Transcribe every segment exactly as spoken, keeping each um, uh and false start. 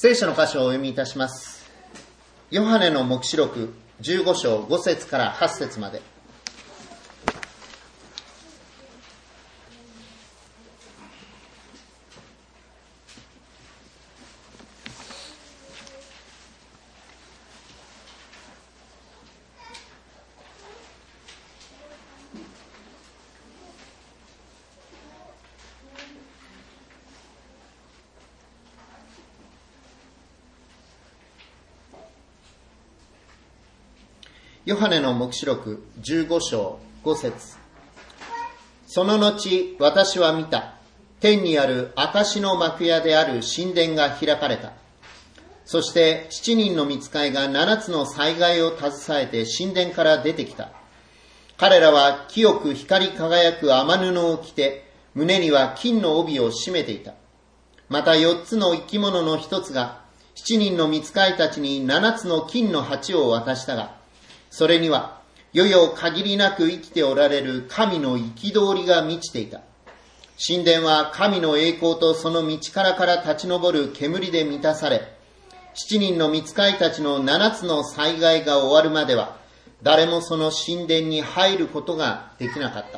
聖書の箇所をお読みいたします。ヨハネの黙示録じゅうご章ご節からはち節まで。ヨハネの黙示録じゅうご章ご節。その後私は見た。天にある証の幕屋である神殿が開かれた。そして七人の御使いが七つの災害を携えて神殿から出てきた。彼らは清く光り輝く雨布を着て、胸には金の帯を締めていた。また四つの生き物の一つが七人の御使いたちに七つの金の鉢を渡したが、それには世々限りなく生きておられる神の憤りが満ちていた。神殿は神の栄光とその道からから立ち上る煙で満たされ、七人の御使いたちの七つの災害が終わるまでは、誰もその神殿に入ることができなかった。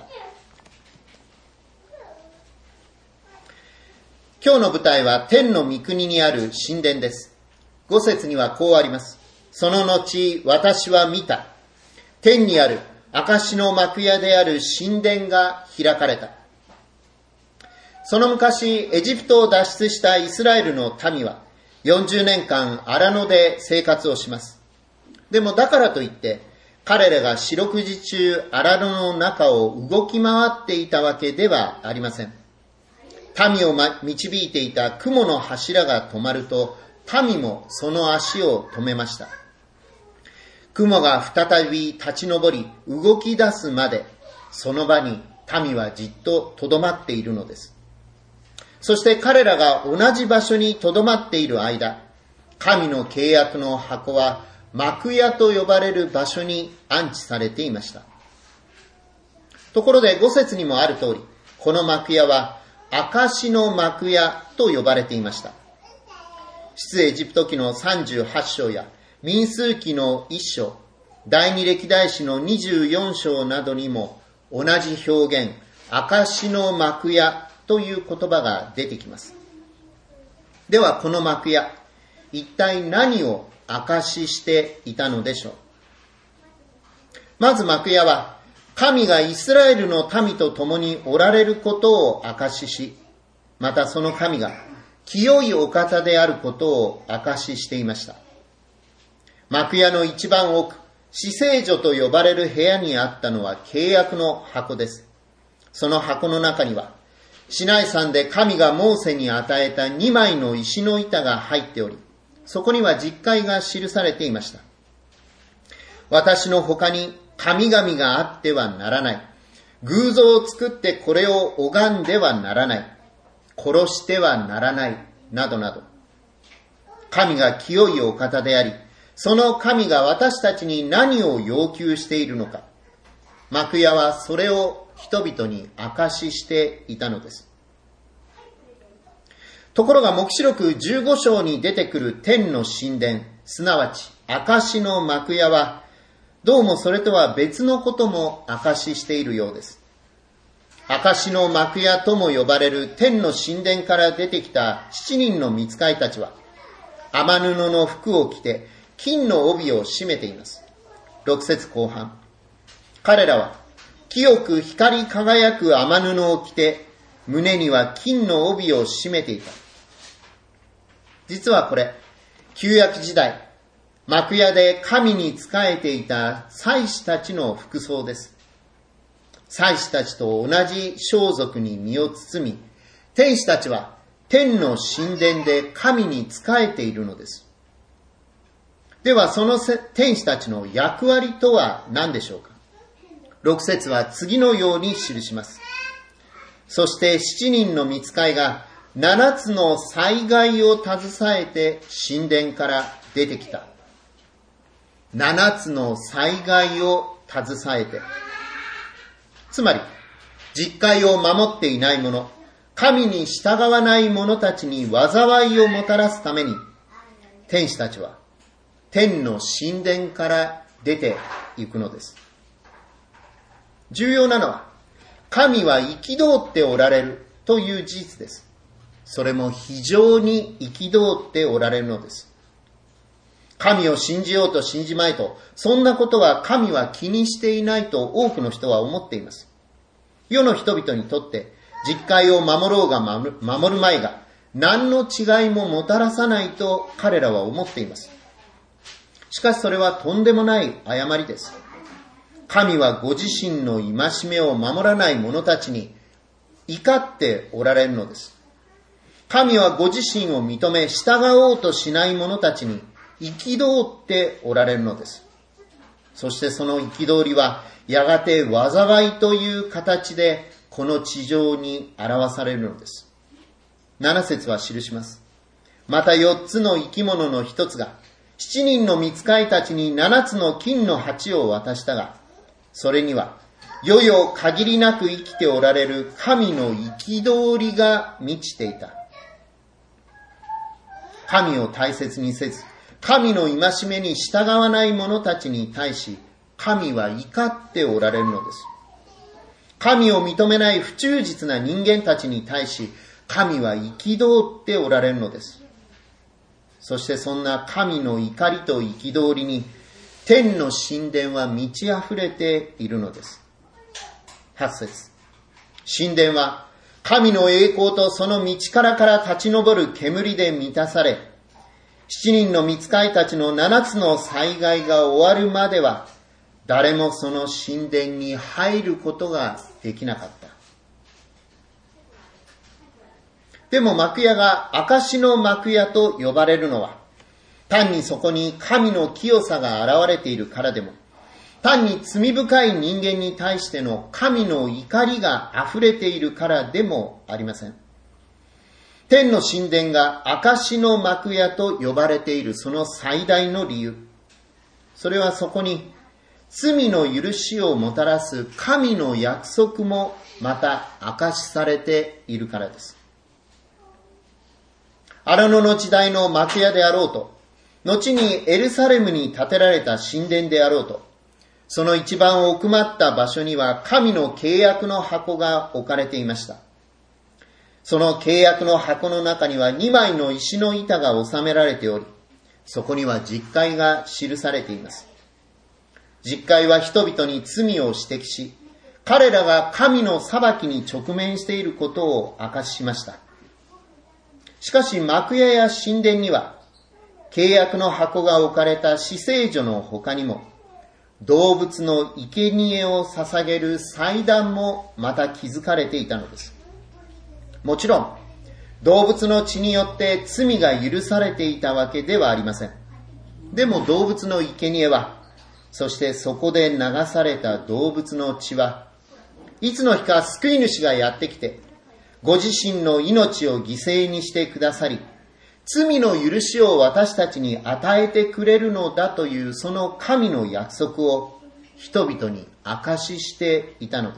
今日の舞台は天の御国にある神殿です。五節にはこうあります。その後私は見た。天にある証の幕屋である神殿が開かれた。その昔エジプトを脱出したイスラエルの民はよんじゅうねんかん荒野で生活をします。でもだからといって彼らが四六時中荒野の中を動き回っていたわけではありません。民を導いていた雲の柱が止まると民もその足を止めました。雲が再び立ち上り動き出すまで、その場に民はじっととどまっているのです。そして彼らが同じ場所にとどまっている間、神の契約の箱は幕屋と呼ばれる場所に安置されていました。ところで五節にもある通り、この幕屋は証の幕屋と呼ばれていました。出エジプト記のさんじゅうはち章や民数記のいっ章、第二歴代史のにじゅうよん章などにも同じ表現、証の幕屋という言葉が出てきます。ではこの幕屋、一体何を証ししていたのでしょう。まず幕屋は、神がイスラエルの民と共におられることを証しし、またその神が清いお方であることを証ししていました。幕屋の一番奥、至聖所と呼ばれる部屋にあったのは契約の箱です。その箱の中には、シナイ山で神がモーセに与えたにまいの石の板が入っており、そこには実戒が記されていました。私の他に神々があってはならない。偶像を作ってこれを拝んではならない。殺してはならない。などなど。神が清いお方であり、その神が私たちに何を要求しているのか。幕屋はそれを人々に証ししていたのです。ところが黙示録じゅうご章に出てくる天の神殿、すなわち証の幕屋は、どうもそれとは別のことも証ししているようです。証の幕屋とも呼ばれる天の神殿から出てきた七人の御使いたちは、雨布の服を着て金の帯を締めています。ろく節後半。彼らは清く光り輝く雨布を着て、胸には金の帯を締めていた。実はこれ、旧約時代、幕屋で神に仕えていた祭司たちの服装です。祭司たちと同じ装束に身を包み、天使たちは天の神殿で神に仕えているのです。ではその天使たちの役割とは何でしょうか。ろく節は次のように記します。そして七人の御使いが七つの災害を携えて神殿から出てきた。七つの災害を携えて。つまり、実戒を守っていない者、神に従わない者たちに災いをもたらすために、 天使たちは天の神殿から出ていくのです。重要なのは、神は憤っておられるという事実です。それも非常に憤っておられるのです。神を信じようと信じまいと、そんなことは神は気にしていないと多くの人は思っています。世の人々にとって実戒を守ろうが守るまいが何の違いももたらさないと彼らは思っています。しかしそれはとんでもない誤りです。神はご自身の戒めを守らない者たちに怒っておられるのです。神はご自身を認め従おうとしない者たちに憤っておられるのです。そしてその憤りはやがて災いという形でこの地上に表されるのです。なな節は記します。またよっつの生き物の一つが七人の御使いたちに七つの金の鉢を渡したが、それには世々限りなく生きておられる神の憤りが満ちていた。神を大切にせず、神の戒めに従わない者たちに対し、神は怒っておられるのです。神を認めない不忠実な人間たちに対し、神は憤っておられるのです。そしてそんな神の怒りと憤りに、天の神殿は満ち溢れているのです。はち節。神殿は神の栄光とその道からから立ち上る煙で満たされ、七人の御使いたちの七つの災害が終わるまでは、誰もその神殿に入ることができなかった。でも幕屋が証の幕屋と呼ばれるのは、単にそこに神の清さが現れているからでも、単に罪深い人間に対しての神の怒りが溢れているからでもありません。天の神殿が証の幕屋と呼ばれているその最大の理由、それはそこに罪の許しをもたらす神の約束もまた証しされているからです。荒野の時代の幕屋であろうと、後にエルサレムに建てられた神殿であろうと、その一番奥まった場所には神の契約の箱が置かれていました。その契約の箱の中にはにまいの石の板が収められており、そこには実戒が記されています。実戒は人々に罪を指摘し、彼らが神の裁きに直面していることを明かしました。しかし幕屋や神殿には、契約の箱が置かれた至聖所の他にも、動物の生贄を捧げる祭壇もまた築かれていたのです。もちろん、動物の血によって罪が許されていたわけではありません。でも動物の生贄は、そしてそこで流された動物の血は、いつの日か救い主がやってきて、ご自身の命を犠牲にしてくださり、罪の許しを私たちに与えてくれるのだというその神の約束を人々に証ししていたのです。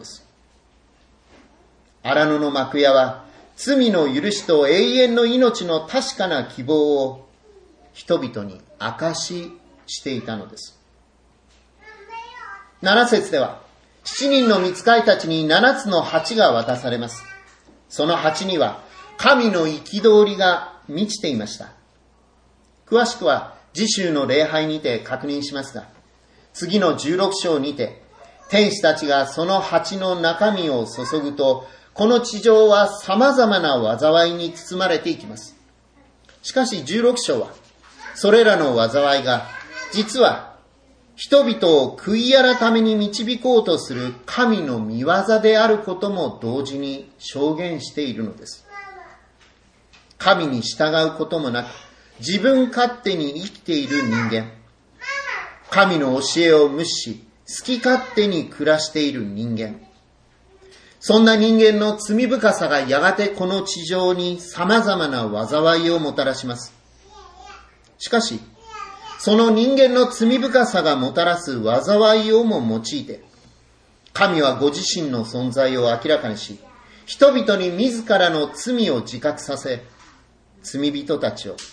荒野の幕屋は罪の許しと永遠の命の確かな希望を人々に証ししていたのです。なな節では、七人の御使いたちに七つの鉢が渡されます。その鉢には神の憤りが満ちていました。詳しくは次週の礼拝にて確認しますが、次のじゅうろく章にて、天使たちがその鉢の中身を注ぐと、この地上は様々な災いに包まれていきます。しかしじゅうろく章は、それらの災いが、実は人々を悔い改めに導こうとする神の御業であることも同時に証言しているのです。神に従うこともなく、自分勝手に生きている人間。神の教えを無視し、好き勝手に暮らしている人間。そんな人間の罪深さがやがてこの地上に様々な災いをもたらします。しかし、その人間の罪深さがもたらす災いをも用いて、神はご自身の存在を明らかにし、人々に自らの罪を自覚させ、罪人たちを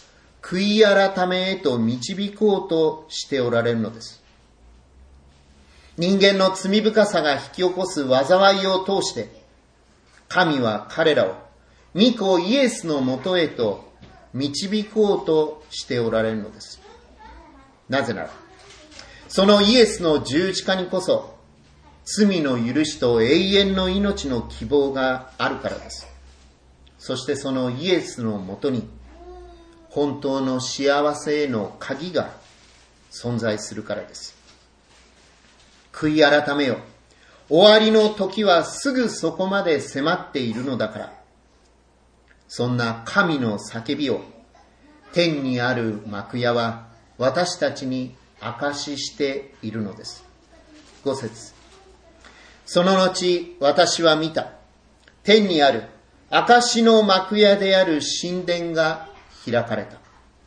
悔い改めへと導こうとしておられるのです。人間の罪深さが引き起こす災いを通して、神は彼らを御子イエスのもとへと導こうとしておられるのです。なぜなら、そのイエスの十字架にこそ、罪の許しと永遠の命の希望があるからです。そしてそのイエスのもとに、本当の幸せへの鍵が存在するからです。悔い改めよ。終わりの時はすぐそこまで迫っているのだから。そんな神の叫びを天にある幕屋は私たちに証ししているのです。ご節。その後私は見た。天にある証の幕屋である神殿が開かれた。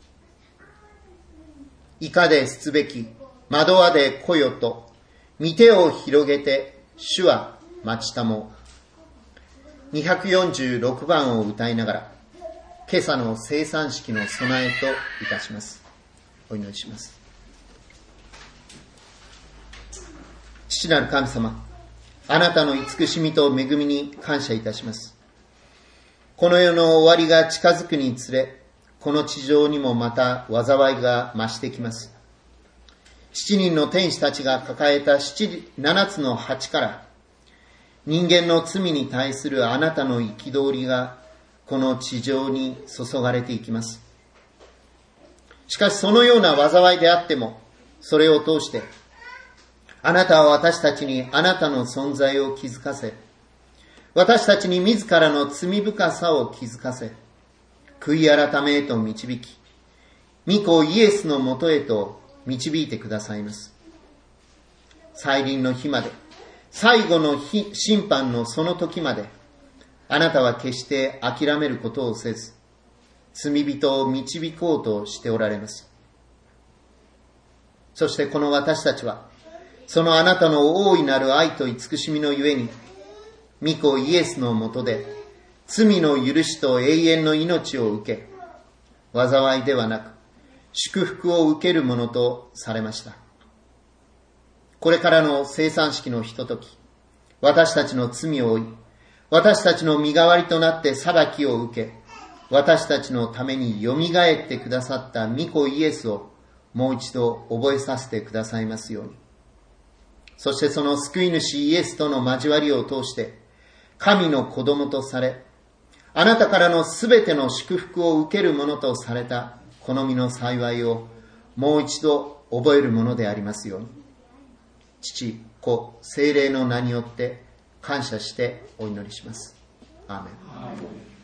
いかですべき窓輪で来よと御手を広げて主は待ちたもう。にひゃくよんじゅうろくばんを歌いながら今朝の聖餐式の備えといたします。お祈りします。父なる神様、あなたの慈しみと恵みに感謝いたします。この世の終わりが近づくにつれ、この地上にもまた災いが増してきます。七人の天使たちが抱えた七、七つの鉢から人間の罪に対するあなたの憤りがこの地上に注がれていきます。しかしそのような災いであっても、それを通してあなたは私たちにあなたの存在を気づかせ、私たちに自らの罪深さを気づかせ、悔い改めへと導き、御子イエスのもとへと導いてくださいます。再臨の日まで、最後の日審判のその時まで、あなたは決して諦めることをせず、罪人を導こうとしておられます。そしてこの私たちは、そのあなたの大いなる愛と慈しみのゆえに、御子イエスのもとで、罪の許しと永遠の命を受け、災いではなく、祝福を受けるものとされました。これからの聖餐式のひととき、私たちの罪を負い、私たちの身代わりとなって裁きを受け、私たちのためによみがえってくださった御子イエスをもう一度覚えさせてくださいますように。そしてその救い主イエスとの交わりを通して、神の子供とされ、あなたからのすべての祝福を受けるものとされたこの身の幸いをもう一度覚えるものでありますように。父、子、聖霊の名によって感謝してお祈りします。アーメン。